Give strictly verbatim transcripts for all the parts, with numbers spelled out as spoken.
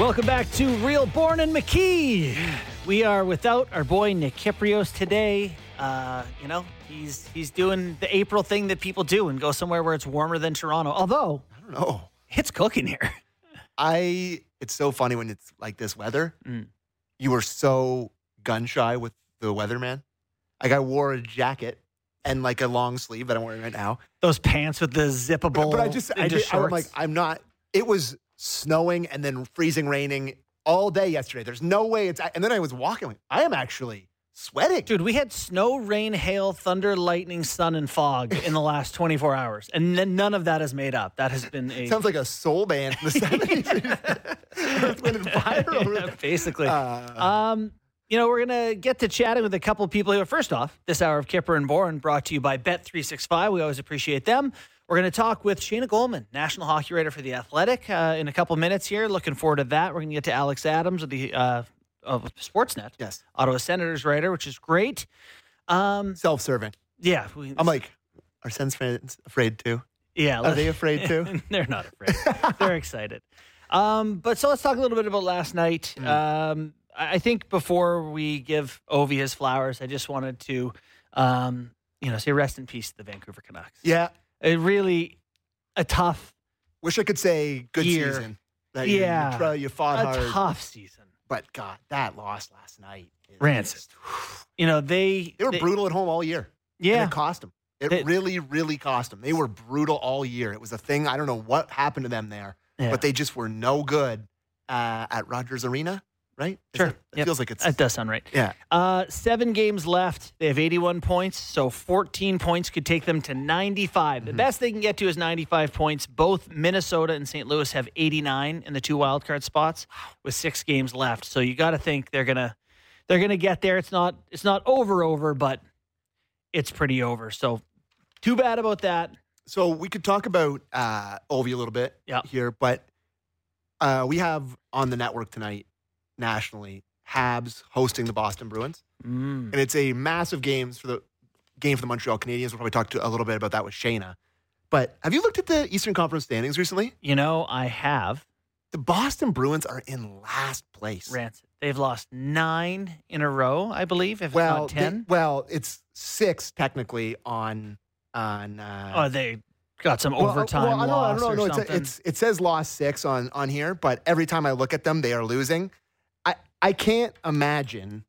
Welcome back to Real Born in McKee. We are without our boy Nick Kyprios today. Uh, you know, he's he's doing the April thing that people do and go somewhere where it's warmer than Toronto. Although, I don't know. It's cooking here. I, it's so funny when it's like this weather. Mm. You were so gun shy with the weatherman. Like I wore a jacket and like a long sleeve that I'm wearing right now. Those pants with the zippable But, but I just, I into did, I'm shorts. like, I'm not, it was snowing and then freezing, raining all day yesterday. There's no way it's, and then I was walking, like, I am actually sweating. Dude, we had snow, rain, hail, thunder, lightning, sun, and fog in the last twenty-four hours. And then none of that is made up. That has been a... Sounds like a soul band in the seventies. Earth, Wind, and Fire. Over Yeah, there. basically. Uh, um, you know, we're going to get to chatting with a couple people here. First off, this hour of Kipper and Bourne brought to you by Bet three sixty-five. We always appreciate them. We're going to talk with Shayna Goldman, national hockey writer for The Athletic, uh, in a couple minutes here. Looking forward to that. We're going to get to Alex Adams of the uh, of Sportsnet, yes. Ottawa Senators writer, which is great. Um, Self-serving. yeah. We, I'm like, are Sens fans afraid too? yeah. Are they afraid too? They're not afraid. They're excited. Um, but so let's talk a little bit about last night. Mm. Um, I I think before we give Ovi his flowers, I just wanted to, um, you know, say rest in peace to the Vancouver Canucks. Yeah. It really a tough, Wish I could say good Year. season. That you- Yeah. You, try, you fought a hard. tough season. But God, that loss last night. is Rancid. just- You know, they They were they- brutal at home all year. Yeah. And it cost them. It They- really, really cost them. They were brutal all year. It was a thing. I don't know what happened to them there, Yeah. but they just were no good uh, at Rogers Arena, right? Is Sure. It, it Yep. feels like it's. That does sound right. yeah. Uh, seven games left. They have eighty-one points, so fourteen points could take them to ninety-five. The Mhm. best they can get to is ninety-five points. Both Minnesota and Saint Louis have eighty-nine in the two wildcard spots with six games left. So you got to think they're gonna they're gonna get there. It's not it's not over over, but it's pretty over. So too bad about that. So we could talk about uh, Ovi a little bit Yeah. here, but uh, we have on the network tonight, nationally, Habs hosting the Boston Bruins. Mm. And it's a massive games for the game for the Montreal Canadiens. We'll probably talk to a little bit about that with Shayna. But have you looked at the Eastern Conference standings recently? You know, I have The Boston Bruins are in last place. Rancid. They've lost nine in a row, I believe, if well, not ten. they- well, it's six technically on on. Uh, oh, they got some well, uh, overtime well, I don't know, I loss don't know, or no, it's, something. it's it says lost six on on here, but every time I look at them, they are losing. I I can't imagine.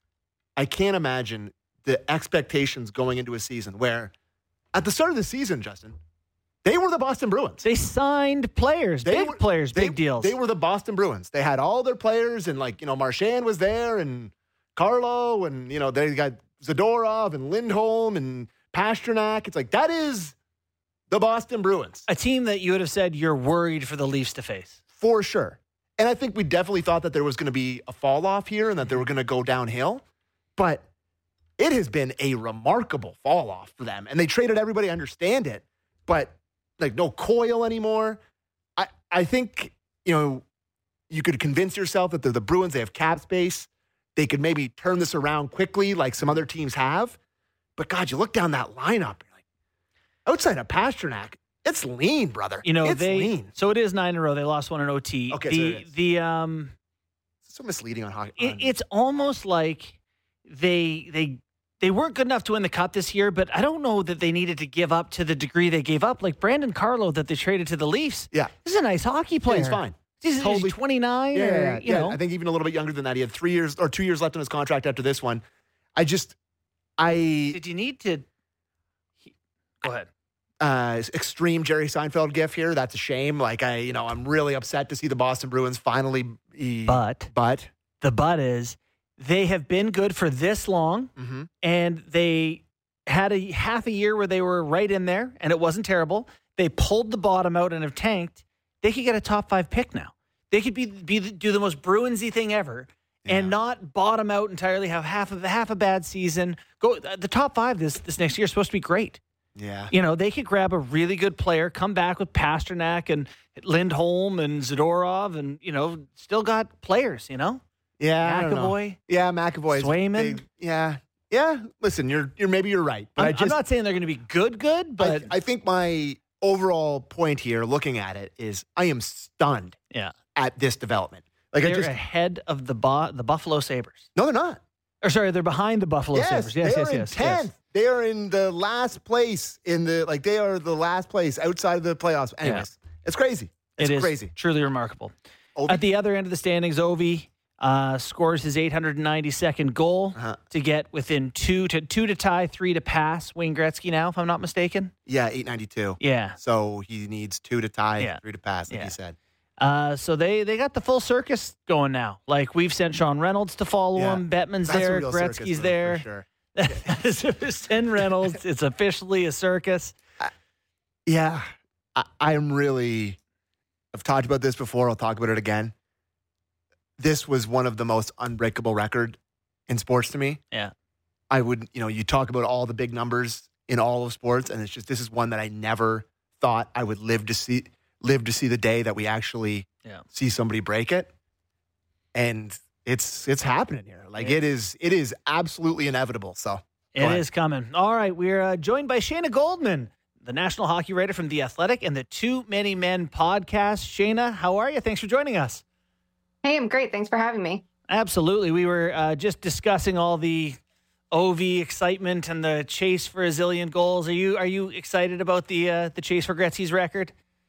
I can't imagine the expectations going into a season where, at the start of the season, Justin, they were the Boston Bruins. They signed players, They big were- players, They- big deals. They were the Boston Bruins. They had all their players, and like you know, Marchand was there, and Carlo, and you know, they got Zadorov and Lindholm and Pasternak. It's like that is the Boston Bruins a team that you would have said you're worried for the Leafs to face. for sure. And I think we definitely thought that there was going to be a fall off here and that they were going to go downhill, but it has been a remarkable fall off for them. And they traded everybody. I understand it, but like no Coyle anymore. I I think you know you could convince yourself that they're the Bruins. They have cap space. They could maybe turn this around quickly, like some other teams have. But God, you look down that lineup, you're like, outside of Pasternak, it's lean, brother. You know, it's they lean. so it is nine in a row. They lost one in O T. Okay, the so it is. the um It's so misleading on hockey. it, on- it's almost like they they they weren't good enough to win the cup this year, but I don't know that they needed to give up to the degree they gave up. Like Brandon Carlo that they traded to the Leafs. yeah, This is a nice hockey yeah, player. he's fine. He's, Totally- he's twenty-nine Yeah, or, yeah, yeah, you yeah. know. I think even a little bit younger than that. He had three years or two years left on his contract after this one. I just, I Did you need to he- Go ahead. uh, extreme Jerry Seinfeld gif here. That's a shame. Like I, you know, I'm really upset to see the Boston Bruins finally. e- But but the but is they have been good for this long, mhm. and they had a half a year where they were right in there, and it wasn't terrible. They pulled the bottom out and have tanked. They could get a top five pick now. They could be, be do the most Bruinsy thing ever, and Yeah. not bottom out entirely. Have half of half a bad season. Go the top five this this next year is supposed to be great. yeah, You know, they could grab a really good player, come back with Pasternak and Lindholm and Zadorov, and you know, still got players. You know, yeah. I don't know. McAvoy. Yeah, McAvoy. Swayman? Yeah, yeah. Listen, you're you're maybe you're right, but I'm, I I'm just not saying they're going to be good, good, I, but I think my overall point here, looking at it, is I am stunned yeah. at this development. Like they're I just ahead of the Bo- the Buffalo Sabres. no, they're not. Or sorry, they're behind the Buffalo Yes, Sabres. Yes, they yes, are in yes, tenth. yes. They are in the last place in the like. They are the last place outside of the playoffs. Anyways, it's crazy. It's It is crazy. truly remarkable. Ovi. At the other end of the standings, Ovi uh, scores his eight hundred ninety-second goal Uh-huh. to get within two to two to tie, three to pass Wayne Gretzky now, if I'm not mistaken. Yeah, eight ninety-two. Yeah. So he needs two to tie, Yeah. three to pass, like Yeah. you said. Uh, so they, they got the full circus going now. Like we've sent Sean Reynolds to follow Yeah. him. Bettman's That's a there. real circus Gretzky's for- there. For sure. Send Reynolds. It's officially a circus. Yeah, I, I'm really. I've talked about this before. I'll talk about it again. This was one of the most unbreakable record in sports to me. Yeah. I would, you know, you talk about all the big numbers in all of sports, and it's just this is one that I never thought I would live to see live to see the day that we actually Yeah. see somebody break it. And it's it's happening here. Like Yeah. it is it is absolutely inevitable. So It Go ahead. is coming. All right. We're uh, joined by Shayna Goldman, the national hockey writer from The Athletic and the Too Many Men podcast. Shayna, how are you? Thanks for joining us. Hey, I'm great. Thanks for having me. Absolutely. We were uh, just discussing all the O V excitement and the chase for a zillion goals. Are you are you excited about the uh, the chase for Gretzky's record?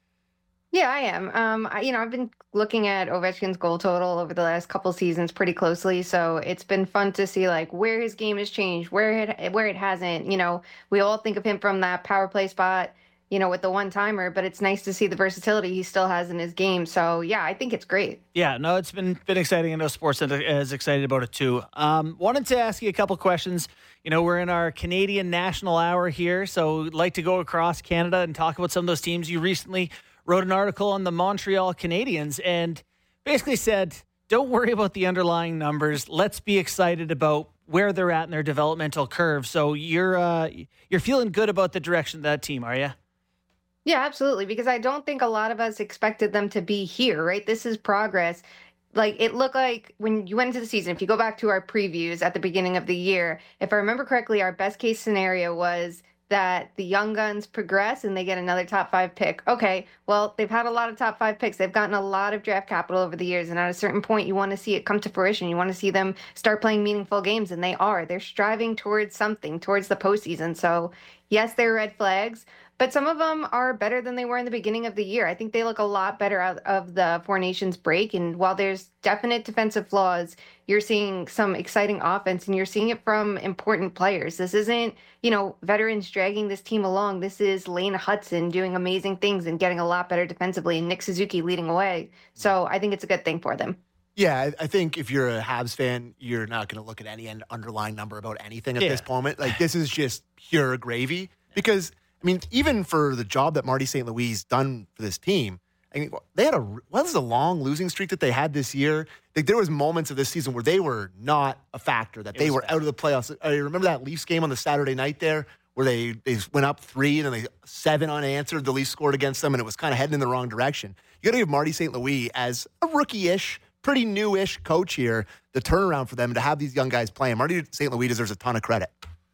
Yeah, I am. Um, I, you know, I've been looking at Ovechkin's goal total over the last couple seasons pretty closely, so it's been fun to see like where his game has changed, where it where it hasn't. You know, we all think of him from that power play spot, you know, with the one timer, but it's nice to see the versatility he still has in his game. So yeah, I think it's great. Yeah, no, it's been been exciting. I know Sports Center is excited about it too. Um, wanted to ask you a couple questions. You know, we're in our Canadian National Hour here, so we'd like to go across Canada and talk about some of those teams. You recently wrote an article on the Montreal Canadiens and basically said, don't worry about the underlying numbers. Let's be excited about where they're at in their developmental curve. So you're uh, you're feeling good about the direction of that team, are you? Yeah, absolutely. Because I don't think a lot of us expected them to be here, right? This is progress. Like it looked like when you went into the season, if you go back to our previews at the beginning of the year, if I remember correctly, our best case scenario was that the young guns progress and they get another top five pick. Okay, well, they've had a lot of top five picks. They've gotten a lot of draft capital over the years. And at a certain point, you want to see it come to fruition. You want to see them start playing meaningful games. And they are. They're striving towards something, towards the postseason. So, yes, they're red flags. But some of them are better than they were in the beginning of the year. I think they look a lot better out of the Four Nations break. And while there's definite defensive flaws, you're seeing some exciting offense and you're seeing it from important players. This isn't, you know, veterans dragging this team along. This is Lane Hudson doing amazing things and getting a lot better defensively and Nick Suzuki leading away. So I think it's a good thing for them. yeah, I, I think if you're a Habs fan, you're not going to look at any end- underlying number about anything at Yeah. this moment. Like this is just pure gravy because I mean, even for the job that Marty Saint Louis done for this team, I mean, they had a what was the long losing streak that they had this year? Like there was moments of this season where they were not a factor, that It they was were bad. out of the playoffs. I remember that Leafs game on the Saturday night there where they, they went up three and then they seven unanswered. The Leafs scored against them and it was kind of heading in the wrong direction. You got to give Marty Saint Louis as a rookie-ish, pretty new-ish coach here, the turnaround for them to have these young guys playing. Marty Saint Louis deserves a ton of credit.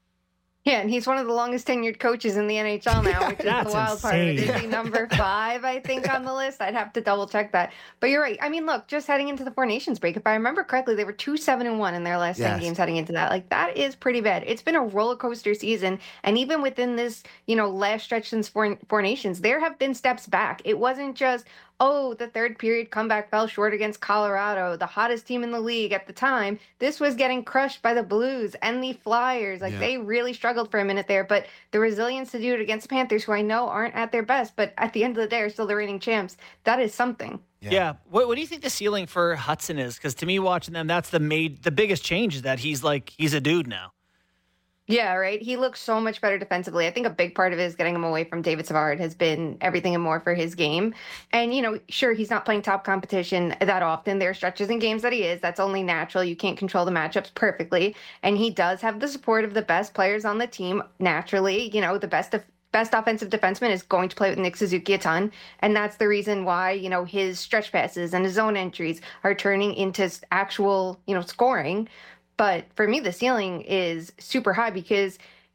Yeah, and he's one of the longest tenured coaches in the N H L now, which is the That's wild part of it. insane. Is he number five, I think, on the list? I'd have to double check that. But you're right. I mean, look, just heading into the Four Nations break, if I remember correctly, they were two seven and one in their last ten Yes. games heading into that. Like that is pretty bad. It's been a roller coaster season, and even within this, you know, last stretch since Four, Four Nations, there have been steps back. It wasn't just oh, the third period comeback fell short against Colorado, the hottest team in the league at the time. This was getting crushed by the Blues and the Flyers. Like Yeah. they really struggled for a minute there, but the resilience to do it against the Panthers, who I know aren't at their best, but at the end of the day are still the reigning champs, that is something. Yeah. What, what do you think the ceiling for Hudson is? Because to me, watching them, that's the made the biggest change is that he's like he's a dude now. Yeah, right. He looks so much better defensively. I think a big part of it is getting him away from David Savard has been everything and more for his game. And, you know, sure, he's not playing top competition that often. There are stretches in games that he is. That's only natural. You can't control the matchups perfectly. And he does have the support of the best players on the team naturally. You know, the best of best offensive defenseman is going to play with Nick Suzuki a ton. And that's the reason why, you know, his stretch passes and his zone entries are turning into actual, you know, scoring. But for me, the ceiling is super high because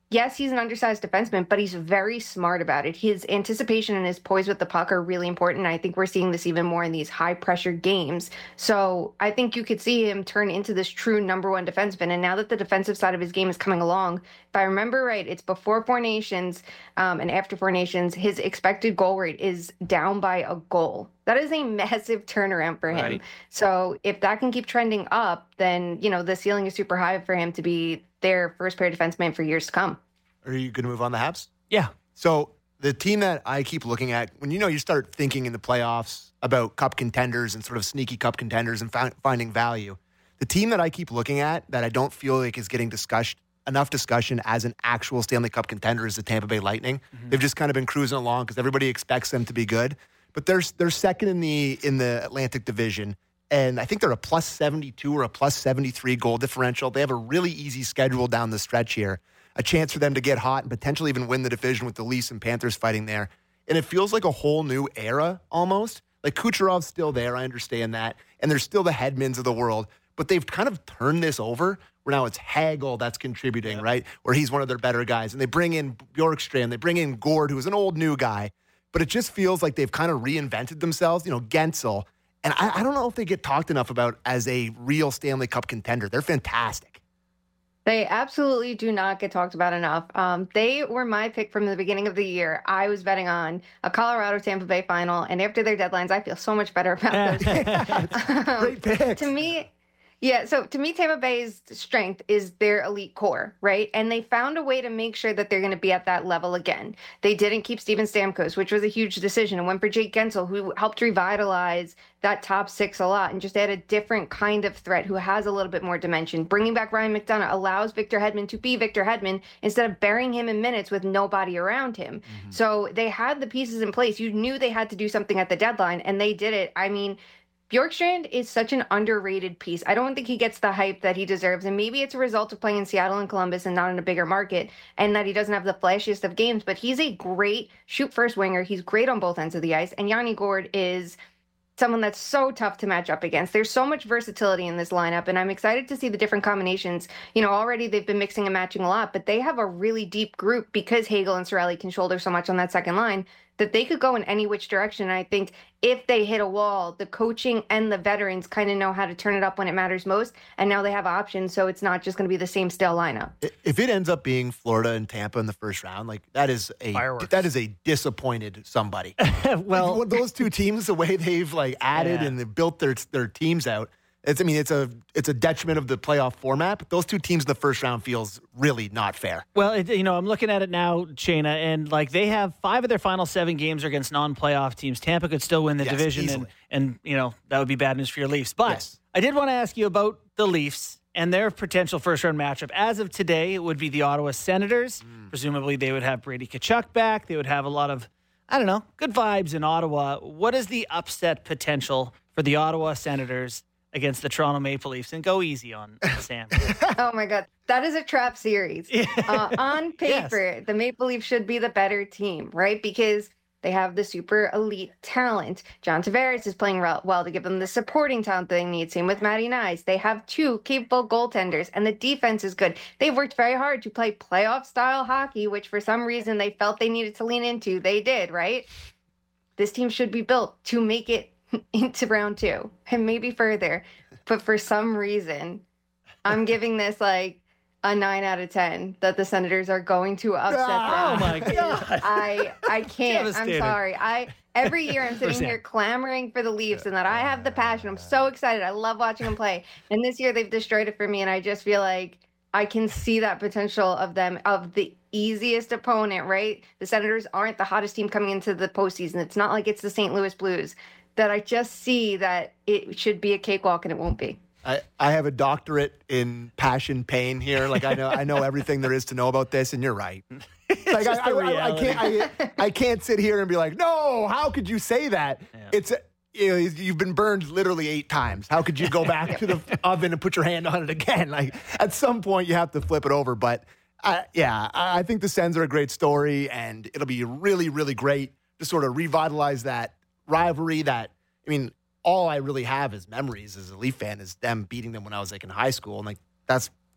yes, he's an undersized defenseman, but he's very smart about it. His anticipation and his poise with the puck are really important. I think we're seeing this even more in these high pressure games. So I think you could see him turn into this true number one defenseman. And now that the defensive side of his game is coming along, if I remember right, it's before Four Nations um, and after Four Nations, his expected goal rate is down by a goal. That is a massive turnaround for him. Right. So if that can keep trending up, then, you know, the ceiling is super high for him to be their first pair defenseman for years to come. Are you going to move on the Habs? Yeah. So the team that I keep looking at, when you know you start thinking in the playoffs about cup contenders and sort of sneaky cup contenders and fi- finding value, the team that I keep looking at that I don't feel like is getting discussed enough discussion as an actual Stanley Cup contender is the Tampa Bay Lightning. Mm-hmm. They've just kind of been cruising along because everybody expects them to be good, but they're they're second in the in the Atlantic Division. And I think they're a plus seventy-two or a plus seventy-three goal differential. They have a really easy schedule down the stretch here. A chance for them to get hot and potentially even win the division with the Leafs and Panthers fighting there. And it feels like a whole new era almost. Like Kucherov's still there, I understand that. And there's still the Hedmans of the world. But they've kind of turned this over where now it's Hagel that's contributing, yeah. right? Where he's one of their better guys. And they bring in Bjorkstrand, they bring in Gord, who's an old new guy. But it just feels like they've kind of reinvented themselves. You know, Gensel. And I, I don't know if they get talked enough about as a real Stanley Cup contender. They're fantastic. They absolutely do not get talked about enough. Um, they were my pick from the beginning of the year. I was betting on a Colorado Tampa Bay final, and after their deadlines, I feel so much better about those. um, Great pick. To me, yeah, so to me, Tampa Bay's strength is their elite core, right? And they found a way to make sure that they're going to be at that level again. They didn't keep Steven Stamkos, which was a huge decision, and went for Jake Gensel, who helped revitalize that top six a lot and just add a different kind of threat who has a little bit more dimension. Bringing back Ryan McDonough allows Victor Hedman to be Victor Hedman instead of burying him in minutes with nobody around him. Mm-hmm. So they had the pieces in place. You knew they had to do something at the deadline, and they did it. I mean, Bjorkstrand is such an underrated piece. I don't think he gets the hype that he deserves. And maybe it's a result of playing in Seattle and Columbus and not in a bigger market, and that he doesn't have the flashiest of games. But he's a great shoot-first winger. He's great on both ends of the ice. And Yanni Gord is someone that's so tough to match up against. There's so much versatility in this lineup, and I'm excited to see the different combinations. You know, already they've been mixing and matching a lot, but they have a really deep group because Hagel and Cirelli can shoulder so much on that second line that they could go in any which direction. And I think if they hit a wall, the coaching and the veterans kind of know how to turn it up when it matters most. And now they have options, so it's not just going to be the same stale lineup. If it ends up being Florida and Tampa in the first round, like that is a Fireworks. that is a disappointed somebody. Well, like, those two teams, the way they've like added Yeah. and they've built their their teams out. It's, I mean, it's a it's a detriment of the playoff format. But those two teams in the first round feels really not fair. Well, it, you know, I'm looking at it now, Shayna, and like they have five of their final seven games are against non-playoff teams. Tampa could still win the Yes, division, and, easily. and you know that would be bad news for your Leafs. But Yes. I did want to ask you about the Leafs and their potential first-round matchup. As of today, it would be the Ottawa Senators. Mm. Presumably, they would have Brady Tkachuk back. They would have a lot of, I don't know, good vibes in Ottawa. What is the upset potential for the Ottawa Senators against the Toronto Maple Leafs? And go easy on Sam. Oh my God, that is a trap series. Yeah. Uh, on paper, Yes. the Maple Leafs should be the better team, right? Because they have the super elite talent. John Tavares is playing re- well to give them the supporting talent they need. Same with Matty Nyes. They have two capable goaltenders, and the defense is good. They've worked very hard to play playoff-style hockey, which for some reason they felt they needed to lean into. They did, right? This team should be built to make it into round two and maybe further. But for some reason, I'm giving this like a nine out of ten that the Senators are going to upset them. Oh my God. I I can't. I'm Devastating. sorry. I every year I'm sitting here clamoring for the Leafs and that I have the passion. I'm so excited. I love watching them play. And this year they've destroyed it for me, and I just feel like I can see that potential of them, of the easiest opponent, right? The Senators aren't the hottest team coming into the postseason. It's not like it's the Saint Louis Blues. That I just see that it should be a cakewalk and it won't be. I, I have a doctorate in passion pain here. Like I know I know everything there is to know about this, and you're right. Like just I, the I, I, I can't I, I can't sit here and be like, no, how could you say that? Yeah. It's you know, you've been burned literally eight times. How could you go back to the oven and put your hand on it again? Like at some point you have to flip it over. But uh, yeah, I I think the Sens are a great story, and it'll be really, really great to sort of revitalize that rivalry. That I mean, all I really have is memories as a Leaf fan is them beating them when I was like in high school, and like that's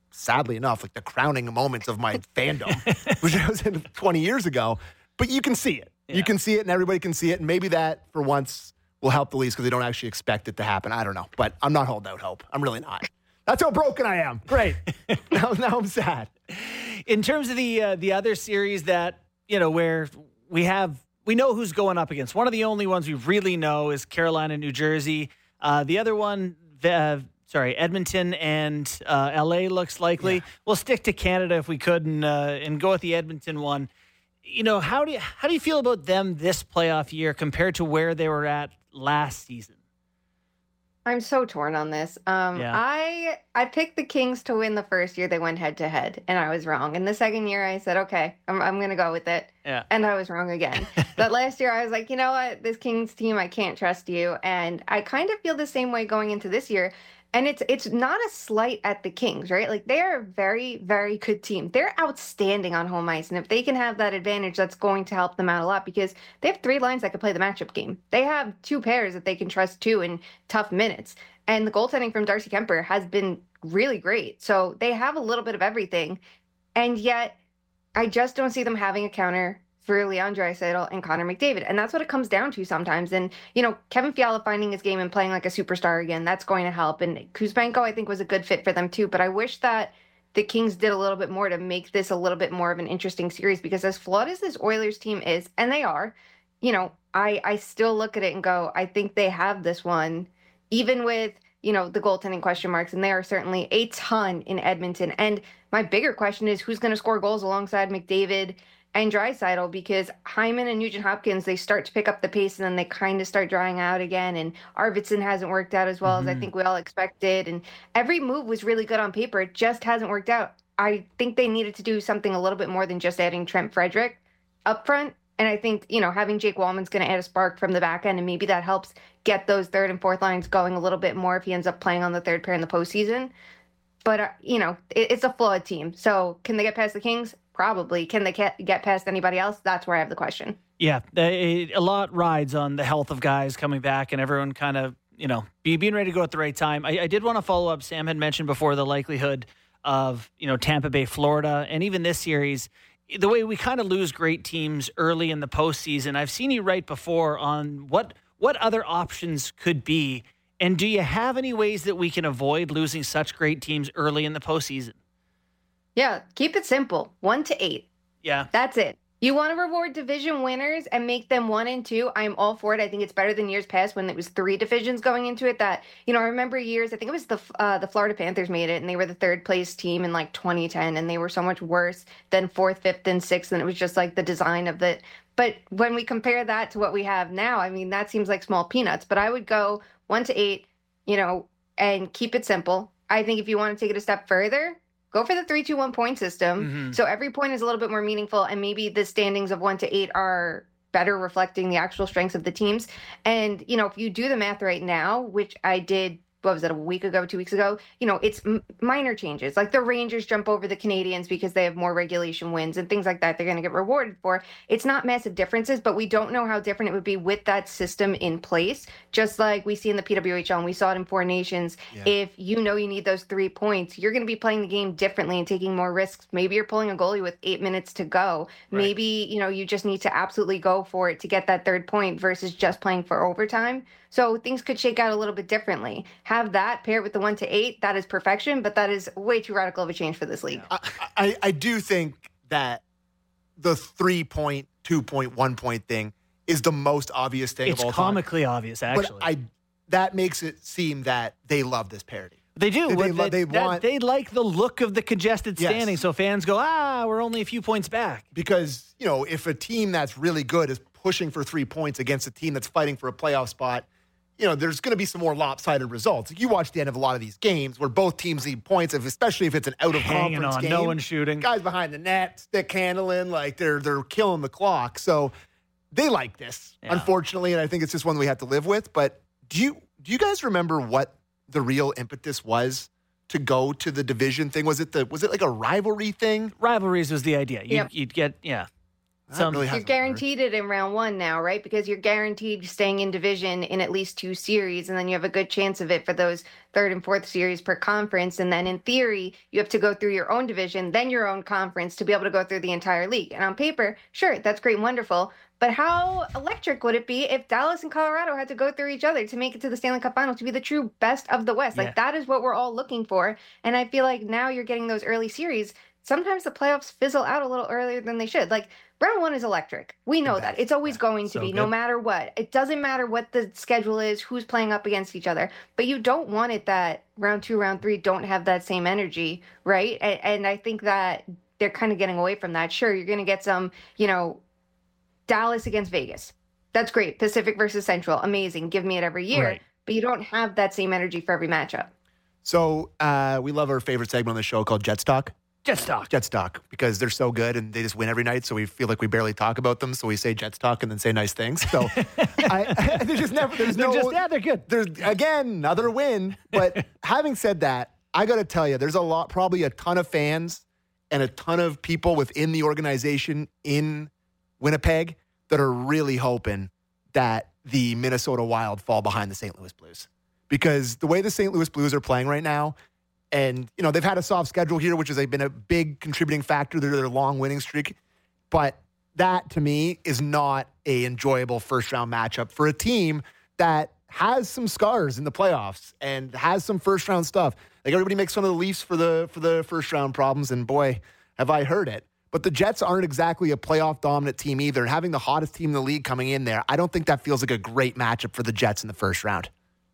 sadly enough, like the crowning moments of my fandom, which I was in twenty years ago. But you can see it. Yeah. You can see it, and everybody can see it. And maybe that, for once, will help the Leafs because they don't actually expect it to happen. I don't know. But I'm not holding out hope. I'm really not. That's how broken I am. Great. now, now I'm sad. In terms of the uh, the other series that, you know, where we have, we know who's going up against. One of the only ones we really know is Carolina, New Jersey. Uh, the other one, uh, sorry, Edmonton and uh, L A looks likely. Yeah. We'll stick to Canada if we could and uh, and go with the Edmonton one. You know, how do you, how do you feel about them this playoff year compared to where they were at last season? I'm so torn on this. Um, yeah. I I picked the Kings to win the first year they went head to head, and I was wrong. And the second year, I said, okay, I'm I'm gonna go with it. Yeah. And I was wrong again. But last year, I was like, you know what, this Kings team, I can't trust you. And I kind of feel the same way going into this year. And it's it's not a slight at the Kings, right? Like, they are a very, very good team. They're outstanding on home ice. And if they can have that advantage, that's going to help them out a lot because they have three lines that can play the matchup game. They have two pairs that they can trust too in tough minutes. And the goaltending from Darcy Kemper has been really great. So they have a little bit of everything. And yet, I just don't see them having a counter for Leon Draisaitl and Connor McDavid. And that's what it comes down to sometimes. And, you know, Kevin Fiala finding his game and playing like a superstar again, that's going to help. And Kuzmenko, I think, was a good fit for them too. But I wish that the Kings did a little bit more to make this a little bit more of an interesting series because as flawed as this Oilers team is, and they are, you know, I, I still look at it and go, I think they have this one, even with, you know, the goaltending question marks. And there are certainly a ton in Edmonton. And my bigger question is who's going to score goals alongside McDavid and Draisaitl, because Hyman and Nugent Hopkins, they start to pick up the pace and then they kind of start drying out again. And Arvidsson hasn't worked out as well mm-hmm. as I think we all expected. And every move was really good on paper. It just hasn't worked out. I think they needed to do something a little bit more than just adding Trent Frederick up front. And I think, you know, having Jake Wallman's going to add a spark from the back end, and maybe that helps get those third and fourth lines going a little bit more if he ends up playing on the third pair in the postseason. But, uh, you know, it, it's a flawed team. So can they get past the Kings? Probably. Can they get past anybody else? That's where I have the question. Yeah, a lot rides on the health of guys coming back and everyone kind of, you know, be, being ready to go at the right time. I, I did want to follow up. Sam had mentioned before the likelihood of, you know, Tampa Bay, Florida, and even this series, the way we kind of lose great teams early in the postseason. I've seen you write before on what what other options could be. And do you have any ways that we can avoid losing such great teams early in the postseason? Yeah, keep it simple. One to eight. Yeah. That's it. You want to reward division winners and make them one and two. I'm all for it. I think it's better than years past when it was three divisions going into it. That, you know, I remember years, I think it was the uh, the Florida Panthers made it, and they were the third place team in like twenty ten, and they were so much worse than fourth, fifth, and sixth, and it was just like the design of it. But when we compare that to what we have now, I mean, that seems like small peanuts. But I would go one to eight, you know, and keep it simple. I think if you want to take it a step further, go for the three two one point system. Mm-hmm. So every point is a little bit more meaningful, and maybe the standings of one to eight are better reflecting the actual strengths of the teams. And, you know, if you do the math right now, which I did, what was it, a week ago, two weeks ago, you know, it's m- minor changes. Like the Rangers jump over the Canadians because they have more regulation wins and things like that. They're going to get rewarded for. It's not massive differences, but we don't know how different it would be with that system in place. Just like we see in the P W H L and we saw it in Four Nations. Yeah. If you know you need those three points, you're going to be playing the game differently and taking more risks. Maybe you're pulling a goalie with eight minutes to go. Right. Maybe, you know, you just need to absolutely go for it to get that third point versus just playing for overtime. So things could shake out a little bit differently. Have that, pair it with the one to eight, that is perfection, but that is way too radical of a change for this league. I, I, I do think that the three point, two point, one point thing is the most obvious thing it's of all time. It's comically obvious, actually. But I, that makes it seem that they love this parity. They do. They, they, they, they, that, want, they like the look of the congested yes. standing, so fans go, ah, we're only a few points back. Because, you know, if a team that's really good is pushing for three points against a team that's fighting for a playoff spot, you know, there's going to be some more lopsided results. You watch the end of a lot of these games where both teams need points, if, especially if it's an out-of-conference game. No one's shooting. Guys behind the net, stick handling, like they're they're killing the clock. So they like this, yeah. unfortunately, and I think it's just one we have to live with. But do you do you guys remember what the real impetus was to go to the division thing? Was it the was it like a rivalry thing? Rivalries was the idea. You'd, yep. you'd get, yeah. Some, really You're hasn't guaranteed it in round one now, right? Because you're guaranteed staying in division in at least two series, and then you have a good chance of it for those third and fourth series per conference. And then in theory, you have to go through your own division, then your own conference to be able to go through the entire league. And on paper, sure, that's great and wonderful. But how electric would it be if Dallas and Colorado had to go through each other to make it to the Stanley Cup Final, to be the true best of the West? Yeah. Like, that is what we're all looking for. And I feel like now you're getting those early series. Sometimes the playoffs fizzle out a little earlier than they should. Like, round one is electric. We know that. It's always going to So be, no good. matter what. It doesn't matter what the schedule is, who's playing up against each other. But you don't want it that round two, round three don't have that same energy, right? And, and I think that they're kind of getting away from that. Sure, you're going to get some, you know, Dallas against Vegas. That's great. Pacific versus Central. Amazing. Give me it every year. Right. But you don't have that same energy for every matchup. So uh, we love our favorite segment on the show called Jet Stock. Jet Stock. Jet Stock, because they're so good and they just win every night. So we feel like we barely talk about them. So we say Jet Stock and then say nice things. So I, I, there's just never, there's They're no, just, yeah, they're good. there's again another win. But having said that, I got to tell you, there's a lot, probably a ton of fans and a ton of people within the organization in Winnipeg that are really hoping that the Minnesota Wild fall behind the Saint Louis Blues, because the way the Saint Louis Blues are playing right now, and you know they've had a soft schedule here, which has been a big contributing factor to their long winning streak, but that to me is not a enjoyable first round matchup for a team that has some scars in the playoffs and has some first round stuff. Like, everybody makes fun of the Leafs for the for the first round problems, and boy, have I heard it. But the Jets aren't exactly a playoff dominant team either. And having the hottest team in the league coming in there, I don't think that feels like a great matchup for the Jets in the first round.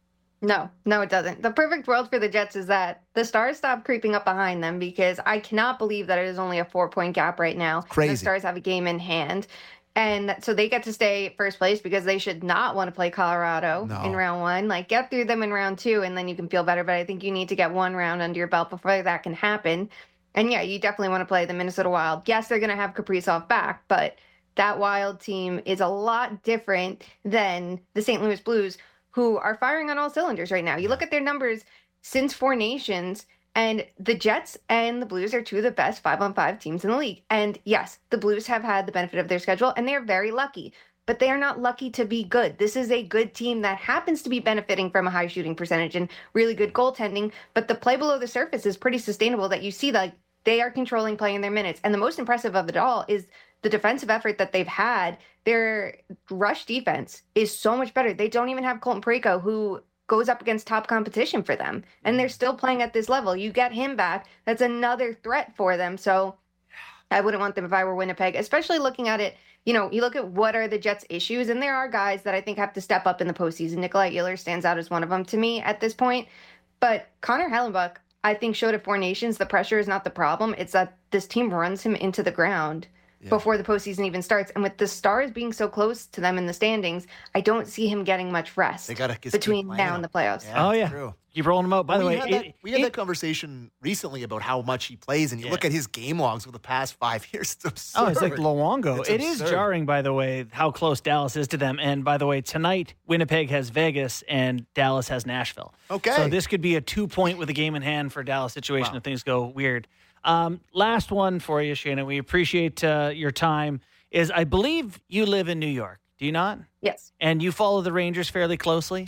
No, no, it doesn't. The perfect world for the Jets is that the Stars stop creeping up behind them, because I cannot believe that it is only a four point gap right now. Crazy. The Stars have a game in hand. And so they get to stay first place, because they should not want to play Colorado No. in round one. Like, get through them in round two, and then you can feel better. But I think you need to get one round under your belt before that can happen. And yeah, you definitely want to play the Minnesota Wild. Yes, they're going to have Kaprizov back, but that Wild team is a lot different than the Saint Louis Blues, who are firing on all cylinders right now. You look at their numbers since Four Nations, and the Jets and the Blues are two of the best five-on-five teams in the league. And yes, the Blues have had the benefit of their schedule, and they're very lucky. But they are not lucky to be good. This is a good team that happens to be benefiting from a high shooting percentage and really good goaltending. But the play below the surface is pretty sustainable, that you see like they are controlling play in their minutes. And the most impressive of it all is the defensive effort that they've had. Their rush defense is so much better. They don't even have Colton Parayko, who goes up against top competition for them. And they're still playing at this level. You get him back, that's another threat for them. So I wouldn't want them if I were Winnipeg, especially looking at it. You know, you look at what are the Jets' issues, and there are guys that I think have to step up in the postseason. Nikolai Ehlers stands out as one of them to me at this point. But Connor Hellenbuck, I think, showed at Four Nations the pressure is not the problem. It's that this team runs him into the ground yeah. before the postseason even starts. And with the Stars being so close to them in the standings, I don't see him getting much rest They gotta just between keep now playing and the playoffs. Oh, yeah. True. Keep rolling them out. By the we way, had it- that, we had it- that conversation recently about how much he plays, and you Yeah. look at his game logs over the past five years. It's absurd. Oh, it's like Luongo. It's It is absurd. jarring, by the way, how close Dallas is to them. And by the way, tonight, Winnipeg has Vegas and Dallas has Nashville. Okay. So this could be a two point with a game in hand for Dallas situation Wow. if things go weird. Um, last one for you, Shayna. We appreciate uh, your time. Is I believe you live in New York. Do you not? Yes. And you follow the Rangers fairly closely.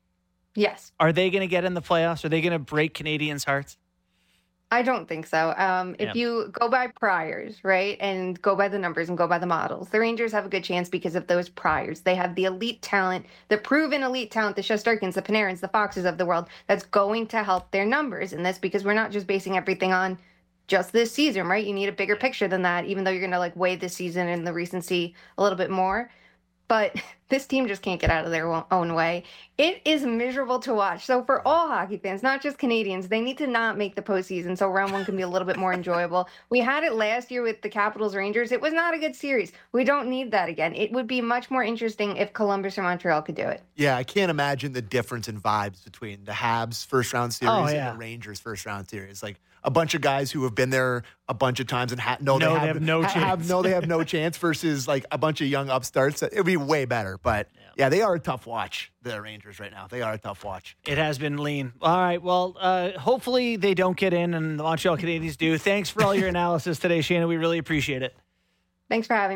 Yes. Are they going to get in the playoffs? Are they going to break Canadians' hearts? I don't think so. Um, if Yeah. you go by priors, right, and go by the numbers and go by the models, the Rangers have a good chance because of those priors. They have the elite talent, the proven elite talent, the Shesterkins, the Panarins, the Foxes of the world, that's going to help their numbers in this, because we're not just basing everything on just this season, right? You need a bigger picture than that, even though you're going to like weigh this season and the recency a little bit more. But this team just can't get out of their own way. It is miserable to watch. So for all hockey fans, not just Canadians, they need to not make the postseason so round one can be a little bit more enjoyable. We had it last year with the Capitals Rangers. It was not a good series. We don't need that again. It would be much more interesting if Columbus or Montreal could do it. Yeah, I can't imagine the difference in vibes between the Habs first round series Oh, yeah. and the Rangers first round series. Like a bunch of guys who have been there a bunch of times and ha- know No, they, they have, have no ha- chance. have no they have no chance versus like a bunch of young upstarts. It would be way better. But yeah, they are a tough watch, the Rangers right now. They are a tough watch. It has been lean. All right. Well, uh, hopefully they don't get in and the Montreal Canadiens do. Thanks for all your analysis today, Shayna. We really appreciate it. Thanks for having me.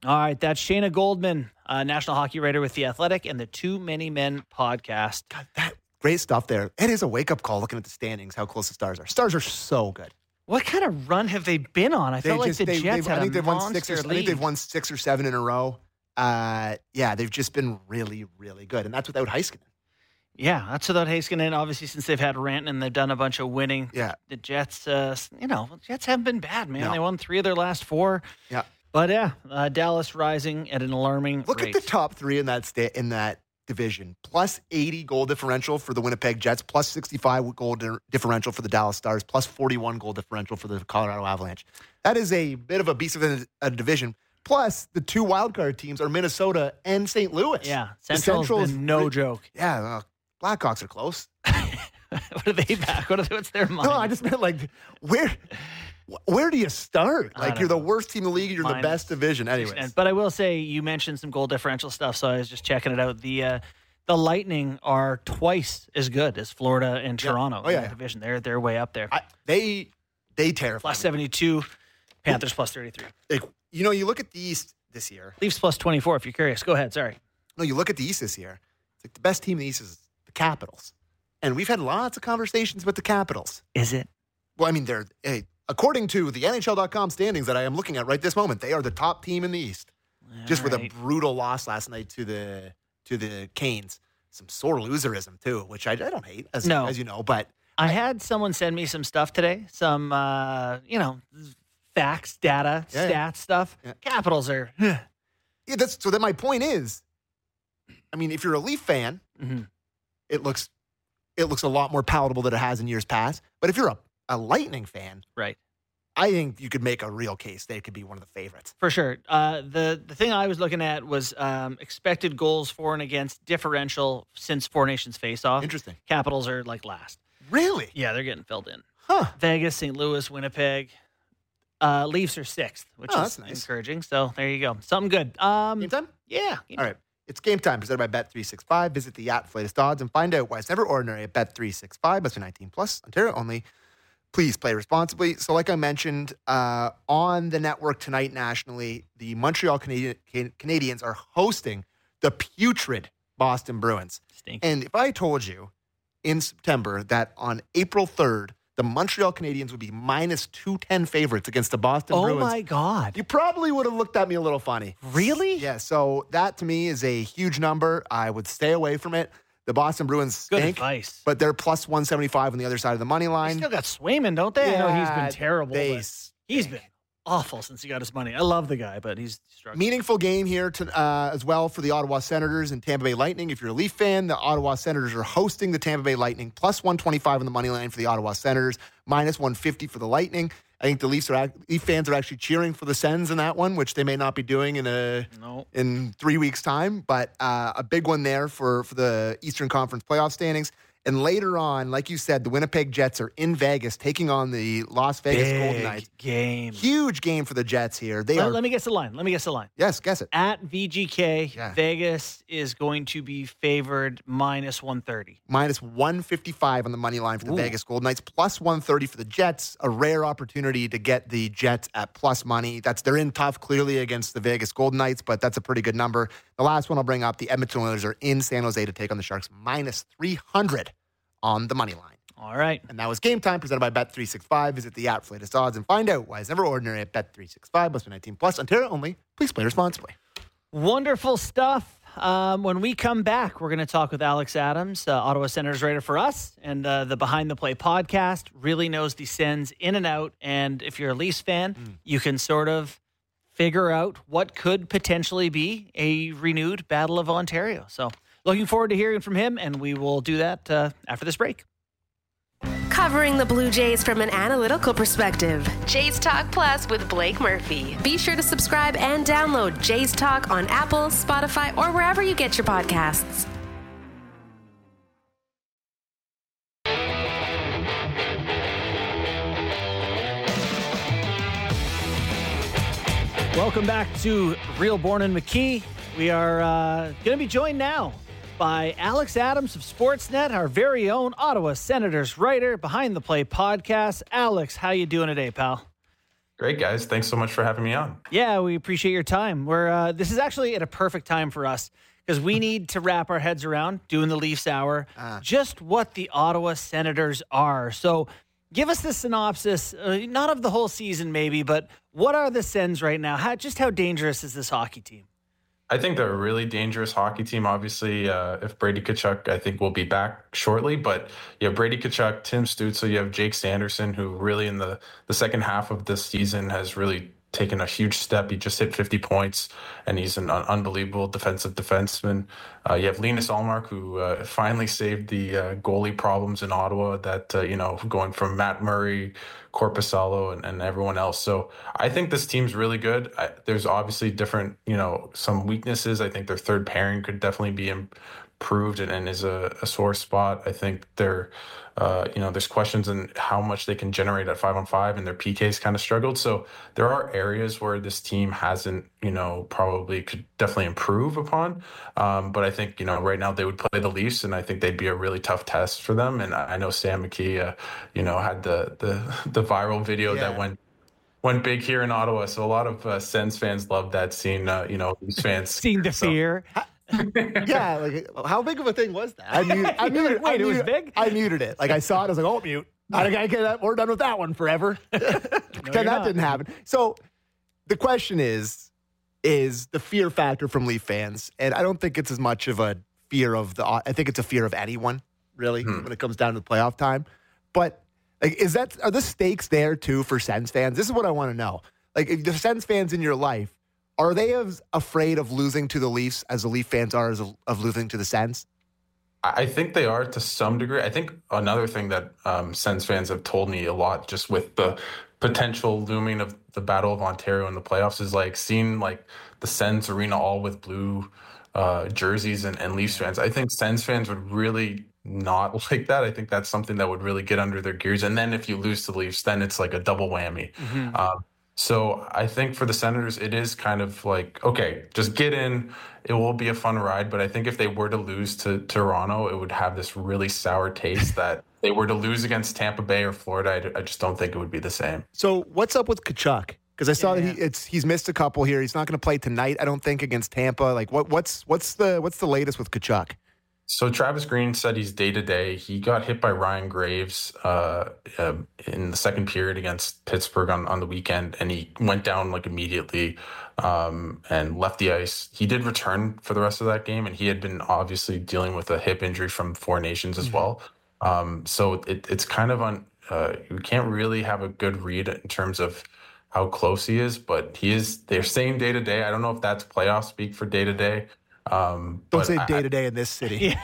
All right, that's Shayna Goldman, uh, national hockey writer with The Athletic and the Too Many Men podcast. God, that great stuff there. It is a wake-up call looking at the standings, how close the Stars are. Stars are so good. What kind of run have they been on? I They felt like just- the they- Jets they've- had I think a they've won six or monster I think they've lead. won six or seven in a row. Uh, yeah, they've just been really, really good, and that's without Heiskanen. Yeah, that's without Heiskanen. Obviously, since they've had Rantanen, they've done a bunch of winning. Yeah, The Jets, uh, you know, the Jets haven't been bad, man. No. They won three of their last four. yeah. But yeah, uh, Dallas rising at an alarming Look rate. at the top three in that sta- in that division. Plus eighty goal differential for the Winnipeg Jets. Plus sixty-five goal di- differential for the Dallas Stars. Plus forty-one goal differential for the Colorado Avalanche. That is a bit of a beast of a, a division. Plus, the two wildcard teams are Minnesota and Saint Louis. Yeah, The Central's Central's been no re- joke. Yeah, uh, Blackhawks are close. What are they back? What are they, what's their mind? No, I just meant like, where where do you start? I Like, don't you're the know. worst team in the league. You're Minus the best division. And- Anyways. But I will say, you mentioned some goal differential stuff, so I was just checking it out. The uh, the Lightning are twice as good as Florida and Yeah. Toronto Oh, in yeah, that yeah. division. They're they're way up there. I, they they terrify Plus me. seventy-two, Panthers plus thirty-three. Like, you know, you look at the East this year. Leafs plus twenty-four, if you're curious. Go ahead, sorry. No, you look at the East this year. It's like the best team in the East is the Capitals. And we've had lots of conversations with the Capitals. Is it? Well, I mean, they're, hey, according to the N H L dot com standings that I am looking at right this moment, they are the top team in the East. Just with a Alright. brutal loss last night to the to the Canes. Some sore loserism, too, which I, I don't hate, as, No. as you know. But I had someone send me some stuff today, some, uh, you know, facts, data, Yeah, stats yeah. stuff. Yeah. Capitals are. yeah, that's so. Then my point is, I mean, if you're a Leaf fan, Mhm. it looks it looks a lot more palatable than it has in years past. But if you're a, a Lightning fan, Right. I think you could make a real case they could be one of the favorites. For sure. Uh, the the thing I was looking at was um, expected goals for and against differential since Four Nations face off. Interesting. Capitals are like last. Really? Yeah, they're getting filled in. Huh. Vegas, Saint Louis, Winnipeg. Uh, Leafs are sixth, which Oh, is that's nice. encouraging. So there you go. Something good. Um, Game time? Yeah. All right. It's game time presented by Bet three sixty-five. Visit the app for latest odds and find out why it's never ordinary at Bet three sixty-five. Must be nineteen plus, Ontario only. Please play responsibly. So, like I mentioned, uh, on the network tonight nationally, the Montreal Canadi- Can- Canadiens are hosting the putrid Boston Bruins. Stinky. And if I told you in September that on April third, the Montreal Canadiens would be minus two ten favorites against the Boston Oh Bruins, my God. you probably would have looked at me a little funny. Really? Yeah, so that to me is a huge number. I would stay away from it. The Boston Bruins Good stink, advice. but they're plus one seventy-five on the other side of the money They line. still got Swayman, don't they? I know he's Yeah, been terrible. they but he's been awful since he got his money. I love the guy, but he's struggling. Meaningful game here to, uh, as well for the Ottawa Senators and Tampa Bay Lightning. If you're a Leaf fan, the Ottawa Senators are hosting the Tampa Bay Lightning, plus one twenty-five on the money line for the Ottawa Senators, minus one fifty for the Lightning. I think the Leafs are act- Leaf fans are actually cheering for the Sens in that one, which they may not be doing in a No. in three weeks' time. But uh, a big one there for for the Eastern Conference playoff standings. And later on, like you said, the Winnipeg Jets are in Vegas taking on the Las Vegas Golden Big Knights. game. Huge game for the Jets here. They Let, are let me guess the line. Let me guess the line. yes, guess it. At V G K, Yeah. Vegas is going to be favored minus one thirty. Minus one fifty-five on the money line for the Ooh. Vegas Golden Knights, plus one thirty for the Jets. A rare opportunity to get the Jets at plus money. That's they're in tough clearly against the Vegas Golden Knights, but that's a pretty good number. The last one I'll bring up, the Edmonton Oilers are in San Jose to take on the Sharks, minus three hundred on the money line. All right. And that was Game Time presented by Bet three sixty-five. Visit the app for latest odds and find out why it's never ordinary at Bet three sixty-five. Must be nineteen plus, Ontario only. Please play responsibly. Wonderful stuff. Um, when we come back, we're going to talk with Alex Adams, uh, Ottawa Senators writer for us, and uh, the Behind the Play podcast. Really knows the Sens in and out. And if you're a Leafs fan, Mm. you can sort of figure out what could potentially be a renewed Battle of Ontario. So looking forward to hearing from him, and we will do that uh, after this break. Covering the Blue Jays from an analytical perspective. Jays Talk Plus with Blake Murphy. Be sure to subscribe and download Jays Talk on Apple, Spotify, or wherever you get your podcasts. Welcome back to Real Born in McKee. We are uh, going to be joined now by Alex Adams of Sportsnet, our very own Ottawa Senators writer, Behind the Play podcast. Alex, how you doing today, pal? Great, guys. Thanks so much for having me on. Yeah, we appreciate your time. We're uh, this is actually at a perfect time for us because we need to wrap our heads around doing the Leafs Hour, uh. just what the Ottawa Senators are. So give us the synopsis, uh, not of the whole season maybe, but what are the Sens right now? How, just how dangerous is this hockey team? I think they're a really dangerous hockey team. Obviously, uh, if Brady Tkachuk, I think, will be back shortly. But you have Brady Tkachuk, Tim Stützle, you have Jake Sanderson, who really in the, the second half of this season has really taken a huge step. He just hit fifty points, and he's an unbelievable defensive defenseman. Uh, you have Linus Ullmark, who uh, finally saved the uh, goalie problems in Ottawa that, uh, you know, going from Matt Murray, Korpisalo, and, and everyone else. So I think this team's really good. I, there's obviously different, you know, some weaknesses. I think their third pairing could definitely be improved and, and is a, a sore spot. I think they're, uh, you know, there's questions in how much they can generate at five on five, and their P Ks kind of struggled. So there are areas where this team hasn't, you know, probably could definitely improve upon. Um, but I think, you know, right now they would play the Leafs, and I think they'd be a really tough test for them. And I know Sam McKee, uh, you know, had the the the viral video yeah. that went went big here in Ottawa. So a lot of uh, Sens fans loved that scene. Uh, you know, Leafs fans seeing the so. fear. Yeah, like how big of a thing was that? I muted. I muted. Wait, I muted, it was big. I muted it. Like I saw it. I was like, "Oh, mute." I gotta get that. We're done with that one forever. no, that not. didn't happen. So the question is, is the fear factor from Leaf fans, and I don't think it's as much of a fear of the. I think it's a fear of anyone really hmm. when it comes down to the playoff time. But like, is that are the stakes there too for Sens fans? This is what I want to know. Like, if the Sens fans in your life. Are they as afraid of losing to the Leafs as the Leaf fans are as of, of losing to the Sens? I think they are to some degree. I think another thing that um, Sens fans have told me a lot, just with the potential looming of the Battle of Ontario in the playoffs, is like seeing like the Sens arena all with blue uh, jerseys and, and Leafs fans. I think Sens fans would really not like that. I think that's something that would really get under their gears. And then if you lose to the Leafs, then it's like a double whammy. Mm-hmm. Um, So I think for the Senators, it is kind of like, okay, just get in. It will be a fun ride. But I think if they were to lose to Toronto, it would have this really sour taste that they were to lose against Tampa Bay or Florida. I, I just don't think it would be the same. So what's up with Tkachuk? Because I saw yeah, that yeah. he, it's he's missed a couple here. He's not going to play tonight, I don't think, against Tampa. Like what what's what's the what's the latest with Tkachuk? So Travis Green said he's day-to-day. He got hit by Ryan Graves uh, uh, in the second period against Pittsburgh on, on the weekend, and he went down like immediately um, and left the ice. He did return for the rest of that game, and he had been obviously dealing with a hip injury from Four Nations as mm-hmm. well. Um, so it, it's kind of on uh, – we can't really have a good read in terms of how close he is, but he is – they're saying day-to-day. I don't know if that's playoff speak for day-to-day. Um, Don't say day to day in this city.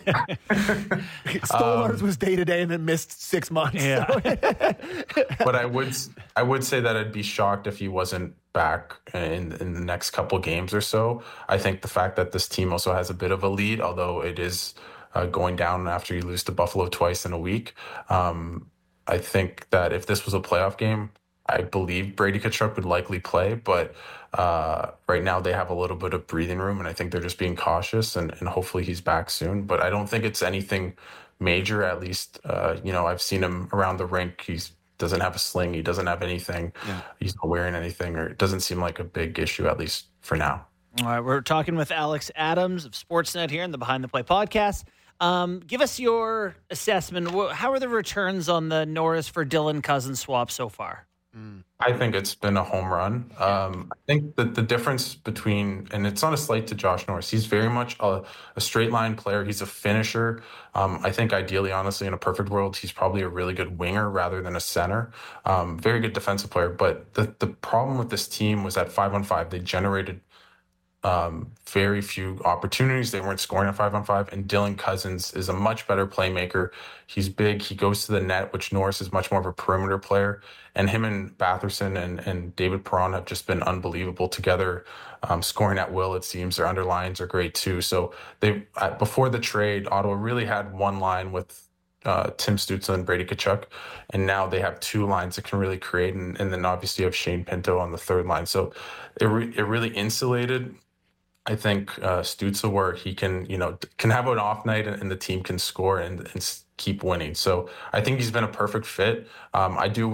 Stolarz um, was day to day and then missed six months. Yeah. But I would, I would say that I'd be shocked if he wasn't back in in the next couple games or so. I think the fact that this team also has a bit of a lead, although it is uh, going down after you lose to Buffalo twice in a week. Um, I think that if this was a playoff game, I believe Brady Tkachuk would likely play, but uh, right now they have a little bit of breathing room, and I think they're just being cautious, and, and hopefully he's back soon. But I don't think it's anything major, at least. Uh, you know, I've seen him around the rink. He doesn't have a sling. He doesn't have anything. Yeah. He's not wearing anything, or it doesn't seem like a big issue, at least for now. All right, we're talking with Alex Adams of Sportsnet here in the Behind the Play podcast. Um, give us your assessment. How are the returns on the Norris for Dylan Cousins swap so far? I think it's been a home run. Um, I think that the difference between, and it's not a slight to Josh Norris, he's very much a, a straight line player. He's a finisher. Um, I think ideally, honestly, in a perfect world, he's probably a really good winger rather than a center. Um, very good defensive player. But the, the problem with this team was that five on five, they generated Um, very few opportunities. They weren't scoring at five on five. And Dylan Cousins is a much better playmaker. He's big. He goes to the net, which Norris is much more of a perimeter player. And him and Batherson and, and David Perron have just been unbelievable together, um, scoring at will, it seems. Their underlines are great too. So they uh, before the trade, Ottawa really had one line with uh, Tim Stützle and Brady Tkachuk. And now they have two lines that can really create. And, and then obviously you have Shane Pinto on the third line. So it, re- it really insulated I think uh, Stützle, where he can, you know, can have an off night and, and the team can score and, and keep winning. So I think he's been a perfect fit. Um, I do wish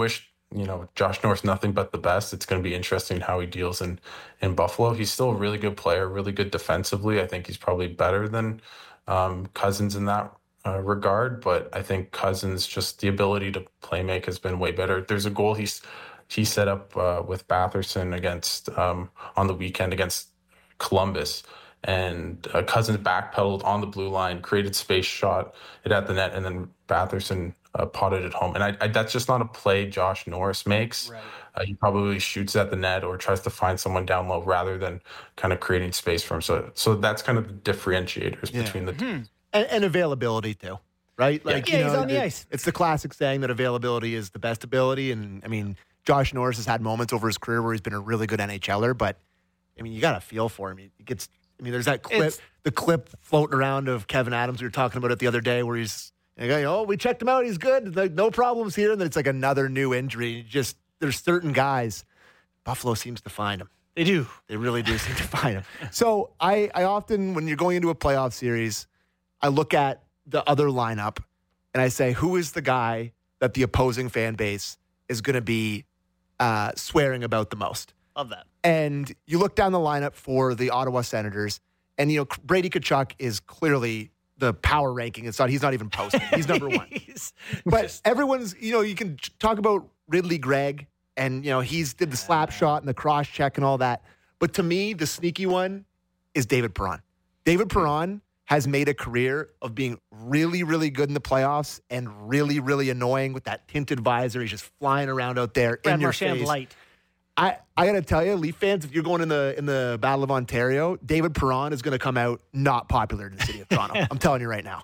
you know, Josh Norris, nothing but the best. It's going to be interesting how he deals in, in Buffalo. He's still a really good player, really good defensively. I think he's probably better than um, Cousins in that uh, regard. But I think Cousins, just the ability to play make has been way better. There's a goal he's he set up uh, with Batherson against um, on the weekend against Columbus. And uh, Cousins backpedaled on the blue line, created space, shot it at the net, and then Batherson uh, potted it home. And I, I, that's just not a play Josh Norris makes. Right. Uh, he probably shoots at the net or tries to find someone down low rather than kind of creating space for him. So, so that's kind of the differentiators yeah. between the two. Hmm. And, and availability too, right? Like, yeah, you know, he's on the it, ice. It's the classic saying that availability is the best ability. And I mean, Josh Norris has had moments over his career where he's been a really good N H L er, but I mean, you got to feel for him. He gets. I mean, there's that clip, it's, the clip floating around of Kevin Adams. We were talking about it the other day where he's, you know, oh, we checked him out. He's good. Like, no problems here. And then it's like another new injury. Just, there's certain guys, Buffalo seems to find them. They do. They really do seem to find them. So I, I often, when you're going into a playoff series, I look at the other lineup and I say, who is the guy that the opposing fan base is going to be uh, swearing about the most? Love that. And you look down the lineup for the Ottawa Senators, and, you know, Brady Tkachuk is clearly the power ranking. It's not, he's not even posted. He's number one. he's but just... everyone's, you know, you can talk about Ridley Gregg, and, you know, he's did the slap shot and the cross check and all that. But to me, the sneaky one is David Perron. David Perron has made a career of being really, really good in the playoffs and really, really annoying with that tinted visor. He's just flying around out there Brad in your Marchand face. light. I, I got to tell you, Leaf fans, if you're going in the in the Battle of Ontario, David Perron is going to come out not popular in the city of Toronto. I'm telling you right now.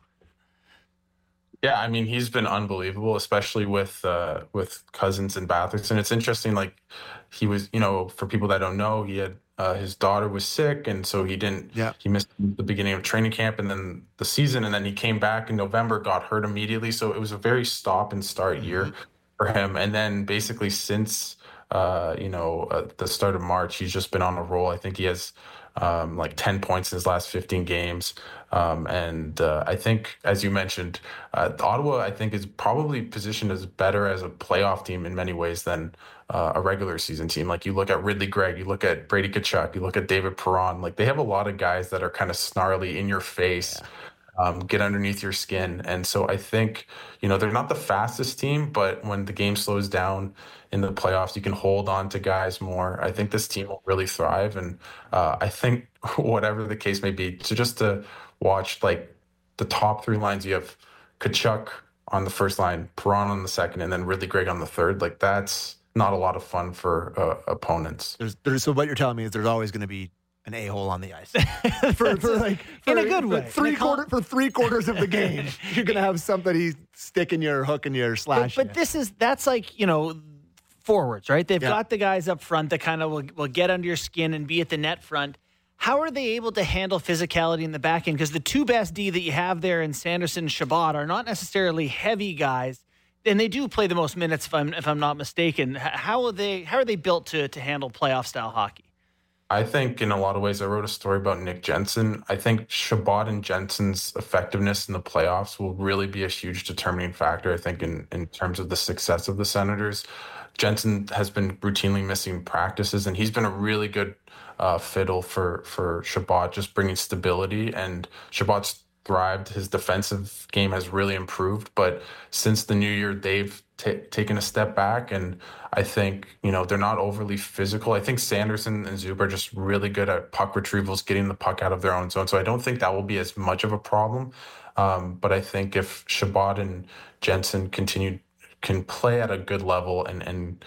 Yeah, I mean, he's been unbelievable, especially with uh, with Cousins and Batherson. It's interesting, like, he was, you know, for people that don't know, he had uh, his daughter was sick, and so he didn't, yeah. he missed the beginning of training camp and then the season, and then he came back in November, got hurt immediately. So it was a very stop and start mm-hmm. year for him. And then basically since Uh, you know, at the start of March, he's just been on a roll. I think he has um, like ten points in his last fifteen games. Um, and uh, I think, as you mentioned, uh, Ottawa, I think, is probably positioned as better as a playoff team in many ways than uh, a regular season team. Like, you look at Ridley Gregg, you look at Brady Tkachuk, you look at David Perron. Like, they have a lot of guys that are kind of snarly, in your face. Yeah. Um, get underneath your skin. And so I think, you know, they're not the fastest team, but when the game slows down in the playoffs, you can hold on to guys more. I think this team will really thrive. And uh, I think whatever the case may be, so just to watch, like, the top three lines, you have Tkachuk on the first line, Perron on the second, and then Ridley Gregg on the third. Like, that's not a lot of fun for uh, opponents. There's, there's, so what you're telling me is there's always going to be an a-hole on the ice for, for like for, in a good way. For three quarter for three quarters of the game, you're gonna have somebody sticking your hook in your slash. But, but this is that's like, you know, forwards, right? They've yeah. got the guys up front that kind of will, will get under your skin and be at the net front. How are they able to handle physicality in the back end? Because the two best D that you have there in Sanderson and Chabot are not necessarily heavy guys, and they do play the most minutes, if I'm if I'm not mistaken. How are they? How are they built to to handle playoff style hockey? I think in a lot of ways, I wrote a story about Nick Jensen. I think Chabot and Jensen's effectiveness in the playoffs will really be a huge determining factor, I think, in, in terms of the success of the Senators. Jensen has been routinely missing practices, and he's been a really good uh, fiddle for, for Chabot, just bringing stability. And Chabot's thrived. His defensive game has really improved. But since the new year, they've t- taken a step back. And I think, you know, they're not overly physical. I think Sanderson and Zub are just really good at puck retrievals, getting the puck out of their own zone. So I don't think that will be as much of a problem. Um, but I think if Chabot and Jensen continue, can play at a good level and, and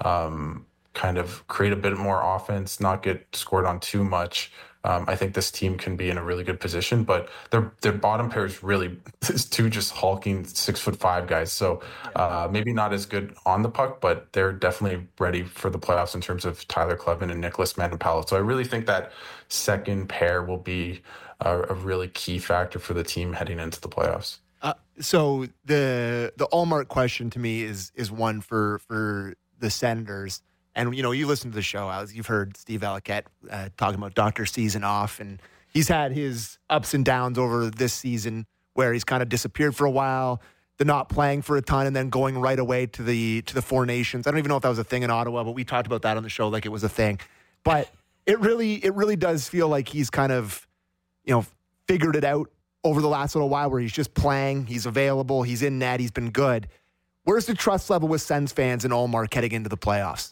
um, kind of create a bit more offense, not get scored on too much, Um, I think this team can be in a really good position, but their their bottom pair is really is two just hulking six foot five guys. So uh, maybe not as good on the puck, but they're definitely ready for the playoffs in terms of Tyler Kleven and Nicholas Manapalo. So I really think that second pair will be a, a really key factor for the team heading into the playoffs. Uh, so the the Allmark question to me is is one for for the Senators. And, you know, you listen to the show, as you've heard Steve Valiquette uh, talking about Doctor Season off, and he's had his ups and downs over this season where he's kind of disappeared for a while. the not playing for a ton and then going right away to the to the Four Nations. I don't even know if that was a thing in Ottawa, but we talked about that on the show like it was a thing. But it really it really does feel like he's kind of, you know, figured it out over the last little while where he's just playing, he's available, he's in net, he's been good. Where's the trust level with Sens fans and Ullmark heading into the playoffs?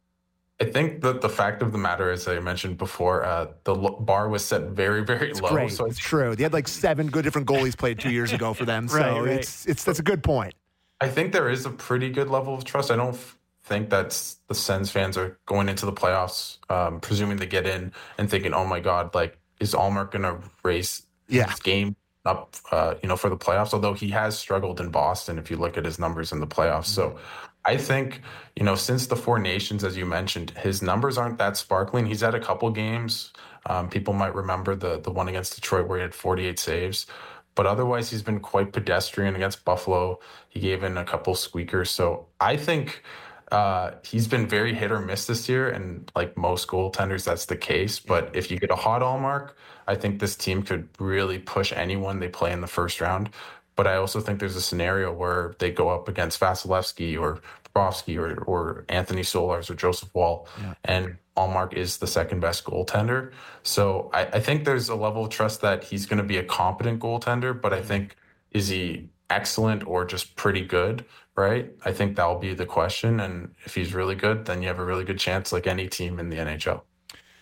I think that the fact of the matter, as I mentioned before, uh, the l- bar was set very, very It's low. great. So it's true. They had like seven good different goalies played two years ago for them. So Right, right. it's it's that's a good point. I think there is a pretty good level of trust. I don't f- think that the Sens fans are going into the playoffs, um, presuming they get in and thinking, "Oh my God, like is Ullmark going to raise Yeah. his game up, uh, you know, for the playoffs?" Although he has struggled in Boston, if you look at his numbers in the playoffs. So I think, you know, since the Four Nations, as you mentioned, his numbers aren't that sparkling. He's had a couple games. Um, people might remember the the one against Detroit where he had forty-eight saves. But otherwise, he's been quite pedestrian against Buffalo. He gave in a couple squeakers. So I think uh, he's been very hit or miss this year. And like most goaltenders, that's the case. But if you get a hot Ullmark, I think this team could really push anyone they play in the first round. But I also think there's a scenario where they go up against Vasilevsky or Bobrovsky or, or Anthony Solars or Joseph Woll, yeah. and Ullmark is the second best goaltender. So I, I think there's a level of trust that he's going to be a competent goaltender, but I think, is he excellent or just pretty good, right? I think that'll be the question. And if he's really good, then you have a really good chance like any team in the N H L.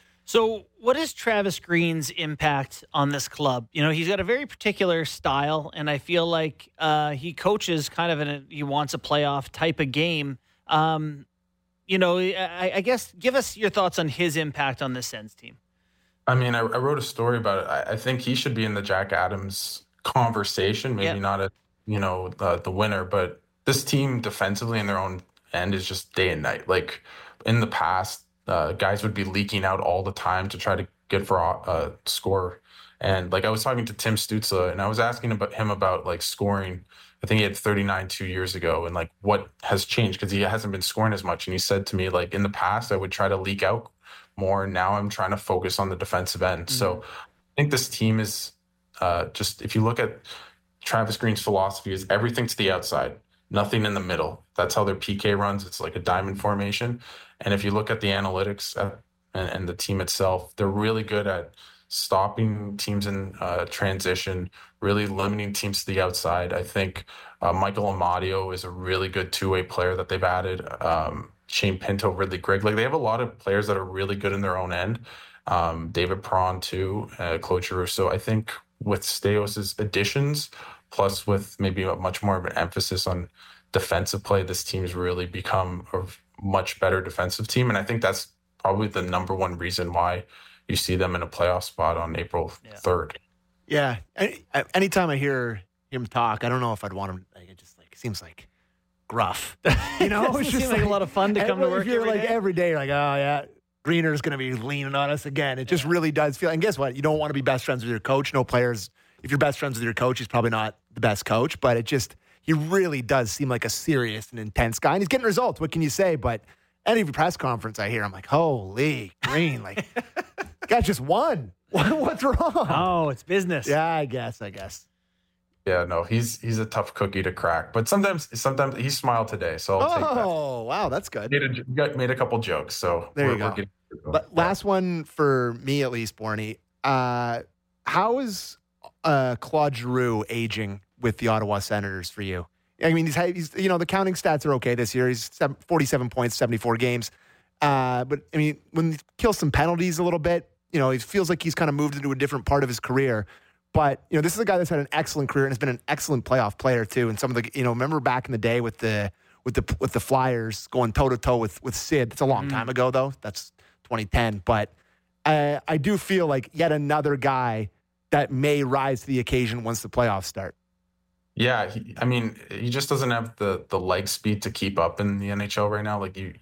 So what is Travis Green's impact on this club? You know, he's got a very particular style, and I feel like uh, he coaches kind of in a, he wants a playoff type of game. Um, you know, I, I guess give us your thoughts on his impact on this Sens team. I mean, I, I wrote a story about it. I, I think he should be in the Jack Adams conversation, maybe yep. not a, you know, the, the winner, but this team defensively in their own end is just day and night. Like in the past, Uh, guys would be leaking out all the time to try to get for a uh, score. And like I was talking to Tim Stützle and I was asking about him about like scoring. I think he had thirty-nine two years ago and like what has changed because he hasn't been scoring as much. And he said to me, like in the past, I would try to leak out more. Now I'm trying to focus on the defensive end. Mm-hmm. So I think this team is uh, just, if you look at Travis Green's philosophy, is everything to the outside, nothing in the middle. That's how their P K runs. It's like a diamond formation. And if you look at the analytics uh, and, and the team itself, they're really good at stopping teams in uh, transition, really limiting teams to the outside. I think uh, Michael Amadio is a really good two-way player that they've added. Um, Shane Pinto, Ridley Gregg. Like they have a lot of players that are really good in their own end. Um, David Perron too, uh, Claude Giroux. So I think with Staios' additions, plus with maybe a much more of an emphasis on defensive play, this team's really become a much better defensive team. And I think that's probably the number one reason why you see them in a playoff spot on April third. Yeah. Any, anytime I hear him talk, I don't know if I'd want him. Like, it just like seems like gruff. You know, it seems like, like a lot of fun to come to work. If you're every like day. every day, you're like, oh yeah, Greener's going to be leaning on us again. It just yeah. really does feel. And guess what? You don't want to be best friends with your coach. No players. If you're best friends with your coach, he's probably not the best coach. But it just. He really does seem like a serious and intense guy. And he's getting results. What can you say? But any press conference I hear, I'm like, holy Green. Like, guy just won. What's wrong? Oh, it's business. Yeah, I guess, I guess. Yeah, no, he's he's a tough cookie to crack. But sometimes sometimes he smiled today. So I'll oh, take that. Oh, wow, that's good. Made a, made a couple jokes. So there we're, you go. Getting, but last one for me, at least, Borny. Uh, how is uh, Claude Giroux aging with the Ottawa Senators for you? I mean, he's, he's you know, the counting stats are okay this year. He's forty-seven points, seventy-four games. Uh, but, I mean, when he kills some penalties a little bit, you know, it feels like he's kind of moved into a different part of his career. But, you know, this is a guy that's had an excellent career and has been an excellent playoff player, too. And some of the, you know, remember back in the day with the with the, with the Flyers going toe-to-toe with, with Sid. That's a long mm. time ago, though. That's twenty ten. But I, I do feel like yet another guy that may rise to the occasion once the playoffs start. Yeah, he, I mean, he just doesn't have the the leg speed to keep up in the N H L right now. Like you,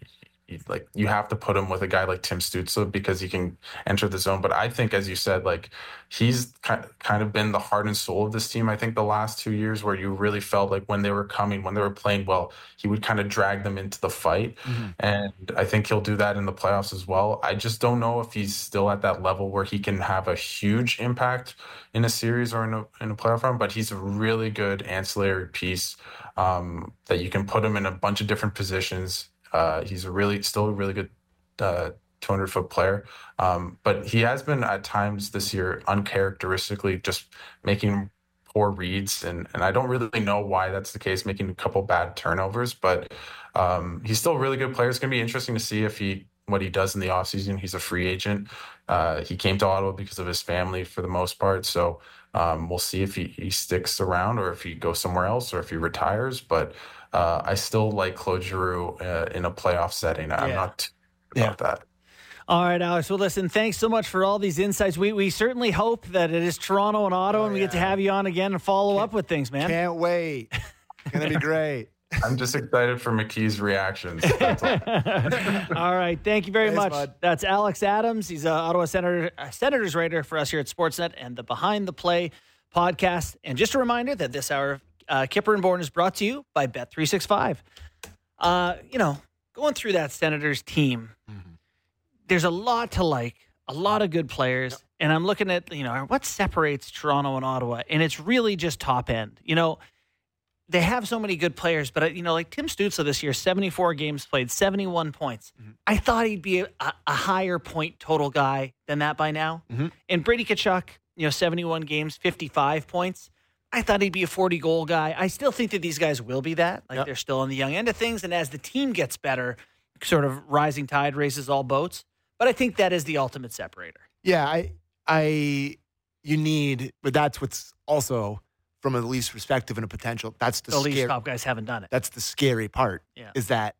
like you have to put him with a guy like Tim Stützle because he can enter the zone. But I think, as you said, like he's kind of been the heart and soul of this team. I think the last two years where you really felt like when they were coming, when they were playing well, he would kind of drag them into the fight. Mm-hmm. And I think he'll do that in the playoffs as well. I just don't know if he's still at that level where he can have a huge impact in a series or in a, in a playoff run, but he's a really good ancillary piece um, that you can put him in a bunch of different positions. Uh, he's a really, still a really good uh, two hundred foot player. Um, but he has been at times this year uncharacteristically just making poor reads. And, and I don't really know why that's the case, making a couple bad turnovers, but um, he's still a really good player. It's going to be interesting to see if he, what he does in the offseason. He's a free agent. Uh, he came to Ottawa because of his family for the most part. So um, we'll see if he, he sticks around or if he goes somewhere else or if he retires. But uh, I still like Claude Giroux uh, in a playoff setting. I'm yeah. not too worried about that. All right, Alex. Well, listen, thanks so much for all these insights. We we certainly hope that it is Toronto and Ottawa, oh, and we yeah. get to have you on again and follow can't, up with things, man. Can't wait. It's going to be great. I'm just excited for McKee's reactions. That's all. All right. Thank you very Thanks, much. bud. That's Alex Adams. He's an Ottawa Senator, uh, Senators writer for us here at Sportsnet and the Behind the Play podcast. And just a reminder that this hour of uh, Kipper and Bourne is brought to you by Bet three sixty-five. Uh, you know, going through that Senators team, mm-hmm. there's a lot to like, a lot of good players. Yep. And I'm looking at, you know, what separates Toronto and Ottawa. And it's really just top end. You know, they have so many good players, but, you know, like Tim Stützle this year, seventy-four games played, seventy-one points. Mm-hmm. I thought he'd be a, a higher point total guy than that by now. Mm-hmm. And Brady Tkachuk, you know, seventy-one games, fifty-five points. I thought he'd be a forty-goal guy. I still think that these guys will be that. Like, yep. they're still on the young end of things. And as the team gets better, sort of rising tide raises all boats. But I think that is the ultimate separator. Yeah, I, I, you need, but that's what's also, from a Leafs perspective and a potential, that's the, the scary, Leafs top guys haven't done it. That's the scary part, yeah. is that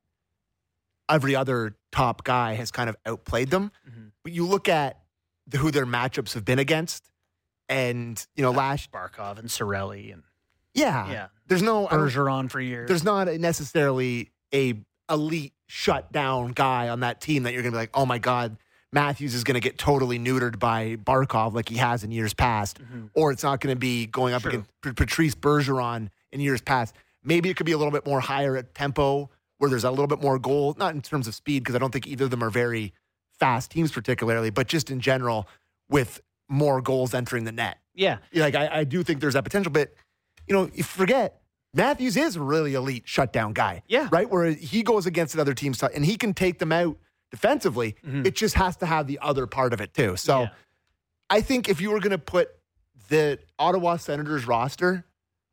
every other top guy has kind of outplayed them. Mm-hmm. But you look at the, who their matchups have been against, and, you know, uh, last... Barkov and Cirelli and... Yeah. Yeah. There's no... Bergeron for years. There's not necessarily a elite shutdown guy on that team that you're going to be like, oh my God, Matthews is going to get totally neutered by Barkov like he has in years past. Mm-hmm. Or it's not going to be going up True. against Patrice Bergeron in years past. Maybe it could be a little bit more higher at tempo where there's a little bit more goal, not in terms of speed, because I don't think either of them are very fast teams particularly, but just in general with more goals entering the net. Yeah. Like, I, I do think there's that potential, but, you know, you forget, Matthews is a really elite shutdown guy. Yeah. Right? Where he goes against another team's and he can take them out defensively. Mm-hmm. It just has to have the other part of it too. So yeah. I think if you were going to put the Ottawa Senators roster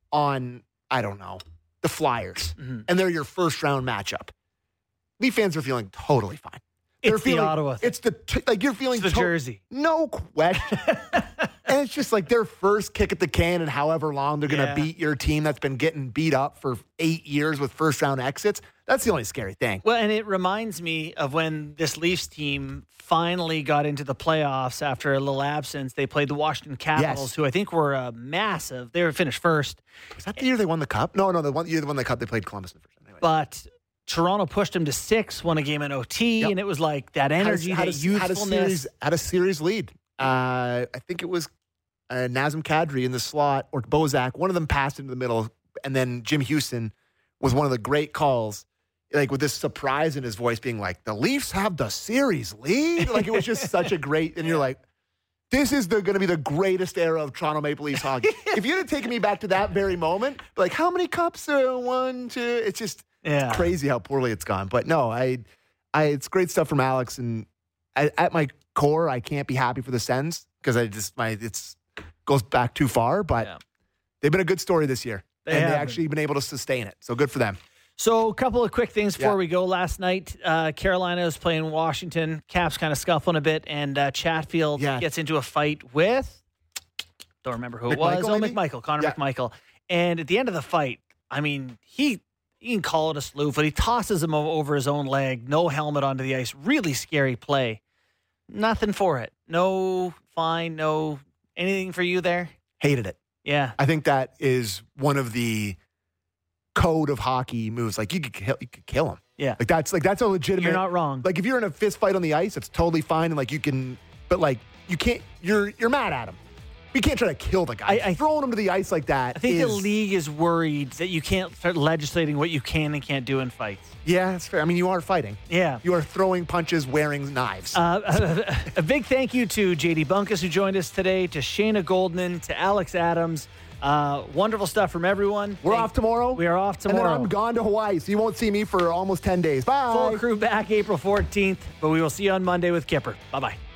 on, I don't know, the Flyers, mm-hmm. and they're your first round matchup, Leaf fans are feeling totally fine. They're it's feeling, the Ottawa thing. It's the, t- like you're feeling. It's the to- jersey. No question. And it's just like their first kick at the can and however long they're going to yeah. beat your team that's been getting beat up for eight years with first round exits. That's the only scary thing. Well, and it reminds me of when this Leafs team finally got into the playoffs after a little absence. They played the Washington Capitals, yes. who I think were uh, massive. They were finished first. Was that the year they won the Cup? No, no, the one year they won the Cup, they played Columbus in the first round. Anyway. But Toronto pushed them to six, won a game in O T, yep. and it was like that energy, had a, that had a, youthfulness. Had a series, had a series lead. Uh, I think it was uh, Nazem Kadri in the slot, or Bozak. One of them passed into the middle, and then Jim Houston was one of the great calls, like with this surprise in his voice being like, the Leafs have the series lead? Like, it was just such a great, and you're like, this is going to be the greatest era of Toronto Maple Leafs hockey. If you'd have taken me back to that very moment, like, how many cups? Uh, one, two, it's just... Yeah. It's crazy how poorly it's gone. But no, I, I, it's great stuff from Alex. And I, at my core, I can't be happy for the Sens because I just, my, it's goes back too far. But yeah. they've been a good story this year. They and have they actually been. been able to sustain it. So good for them. So a couple of quick things before yeah. we go. Last night, uh, Carolina was playing Washington. Caps kind of scuffling a bit. And uh, Chatfield yeah. gets into a fight with, don't remember who it was. McMichael, oh, maybe? McMichael, Connor yeah. McMichael. And at the end of the fight, I mean, he... You can call it a slew, but he tosses him over his own leg. No helmet onto the ice. Really scary play. Nothing for it. No fine. No anything for you there. Hated it. Yeah. I think that is one of the code of hockey moves. Like, you could kill, you could kill him. Yeah. Like that's like that's a legitimate. You're not wrong. Like if you're in a fist fight on the ice, it's totally fine, and like you can, but like you can't. You're you're mad at him. You can't try to kill the guy. I- I- Throwing him to the ice like that. I think is, the league is worried that you can't start legislating what you can and can't do in fights. Yeah, that's fair. I mean, you are fighting. Yeah. You are throwing punches, wearing knives. Uh, a, a big thank you to J D Bunkus, who joined us today, to Shayna Goldman, to Alex Adams. Uh, wonderful stuff from everyone. We're Thank- off tomorrow. We are off tomorrow. And then I'm gone to Hawaii, so you won't see me for almost ten days. Bye. Full crew back April fourteenth, but we will see you on Monday with Kipper. Bye-bye.